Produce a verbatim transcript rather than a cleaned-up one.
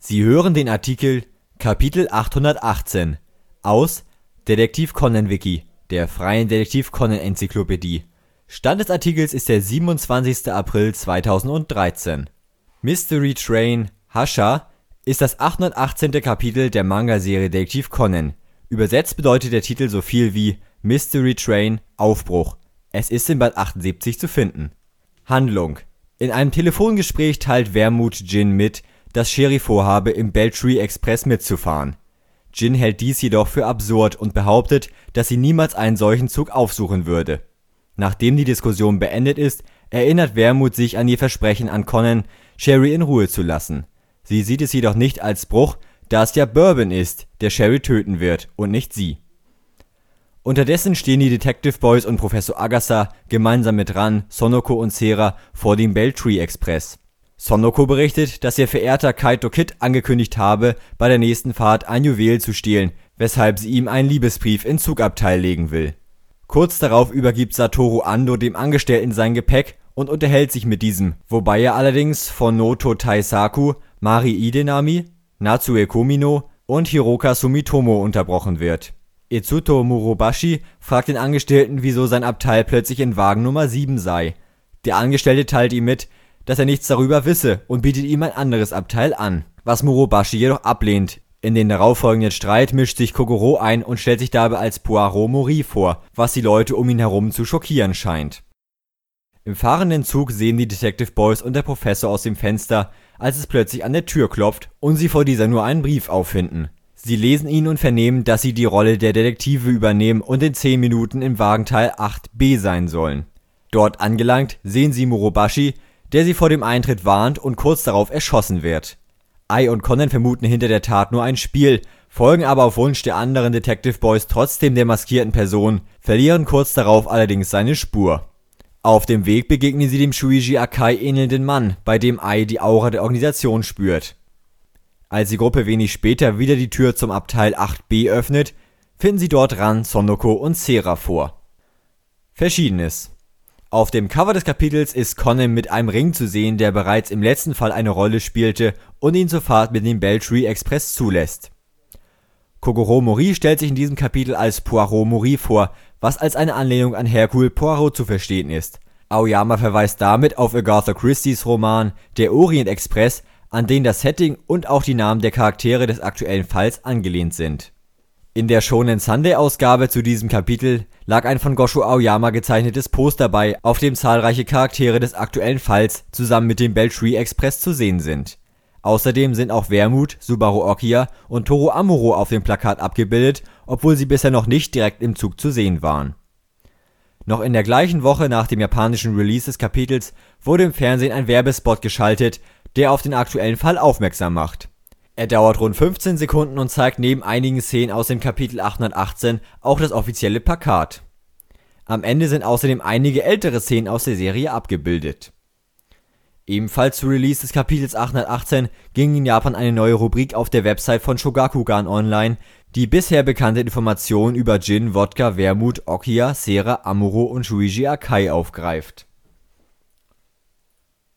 Sie hören den Artikel Kapitel achthundertachtzehn, aus Detektiv Conan Wiki, der freien Detektiv Conan Enzyklopädie. Stand des Artikels ist der siebenundzwanzigster April zweitausenddreizehn. Mystery Train Hasha ist das achthundertachtzehnte Kapitel der Manga-Serie Detektiv Conan. Übersetzt bedeutet der Titel so viel wie Mystery Train Aufbruch. Es ist in Band achtundsiebzig zu finden. Handlung: In einem Telefongespräch teilt Wermut Jin mit, dass Sherry vorhabe, im Beltree Express mitzufahren. Jin hält dies jedoch für absurd und behauptet, dass sie niemals einen solchen Zug aufsuchen würde. Nachdem die Diskussion beendet ist, erinnert Wermut sich an ihr Versprechen an Conan, Sherry in Ruhe zu lassen. Sie sieht es jedoch nicht als Bruch, da es ja Bourbon ist, der Sherry töten wird und nicht sie. Unterdessen stehen die Detective Boys und Professor Agasa gemeinsam mit Ran, Sonoko und Sera vor dem Beltree Express. Sonoko berichtet, dass ihr verehrter Kaito Kid angekündigt habe, bei der nächsten Fahrt ein Juwel zu stehlen, weshalb sie ihm einen Liebesbrief ins Zugabteil legen will. Kurz darauf übergibt Satoru Ando dem Angestellten sein Gepäck und unterhält sich mit diesem, wobei er allerdings von Noto Taisaku, Mari Idenami, Natsue Komino und Hiroka Sumitomo unterbrochen wird. Itsuto Murobashi fragt den Angestellten, wieso sein Abteil plötzlich in Wagen Nummer sieben sei. Der Angestellte teilt ihm mit, dass er nichts darüber wisse und bietet ihm ein anderes Abteil an, was Murobashi jedoch ablehnt. In den darauffolgenden Streit mischt sich Kogoro ein und stellt sich dabei als Poirot Mori vor, was die Leute um ihn herum zu schockieren scheint. Im fahrenden Zug sehen die Detective Boys und der Professor aus dem Fenster, als es plötzlich an der Tür klopft und sie vor dieser nur einen Brief auffinden. Sie lesen ihn und vernehmen, dass sie die Rolle der Detektive übernehmen und in zehn Minuten im Wagenteil acht b sein sollen. Dort angelangt, sehen sie Murobashi, der sie vor dem Eintritt warnt und kurz darauf erschossen wird. Ai und Conan vermuten hinter der Tat nur ein Spiel, folgen aber auf Wunsch der anderen Detective Boys trotzdem der maskierten Person, verlieren kurz darauf allerdings seine Spur. Auf dem Weg begegnen sie dem Shuiji Akai ähnelnden Mann, bei dem Ai die Aura der Organisation spürt. Als die Gruppe wenig später wieder die Tür zum Abteil acht b öffnet, finden sie dort Ran, Sonoko und Sera vor. Verschiedenes. Auf dem Cover des Kapitels ist Conan mit einem Ring zu sehen, der bereits im letzten Fall eine Rolle spielte und ihn zur Fahrt mit dem Beltree Express zulässt. Kogoro Mori stellt sich in diesem Kapitel als Poirot Mori vor, was als eine Anlehnung an Hercule Poirot zu verstehen ist. Aoyama verweist damit auf Agatha Christie's Roman Der Orient Express, an den das Setting und auch die Namen der Charaktere des aktuellen Falls angelehnt sind. In der Shonen Sunday Ausgabe zu diesem Kapitel lag ein von Gosho Aoyama gezeichnetes Poster bei, auf dem zahlreiche Charaktere des aktuellen Falls zusammen mit dem Beltree Express zu sehen sind. Außerdem sind auch Wermut, Subaru Okia und Toru Amuro auf dem Plakat abgebildet, obwohl sie bisher noch nicht direkt im Zug zu sehen waren. Noch in der gleichen Woche nach dem japanischen Release des Kapitels wurde im Fernsehen ein Werbespot geschaltet, der auf den aktuellen Fall aufmerksam macht. Er dauert rund fünfzehn Sekunden und zeigt neben einigen Szenen aus dem Kapitel achthundertachtzehn auch das offizielle Plakat. Am Ende sind außerdem einige ältere Szenen aus der Serie abgebildet. Ebenfalls zu Release des Kapitels achthundertachtzehn ging in Japan eine neue Rubrik auf der Website von Shogakukan online, die bisher bekannte Informationen über Jin, Wodka, Wermut, Okia, Sera, Amuro und Shuiji Akai aufgreift.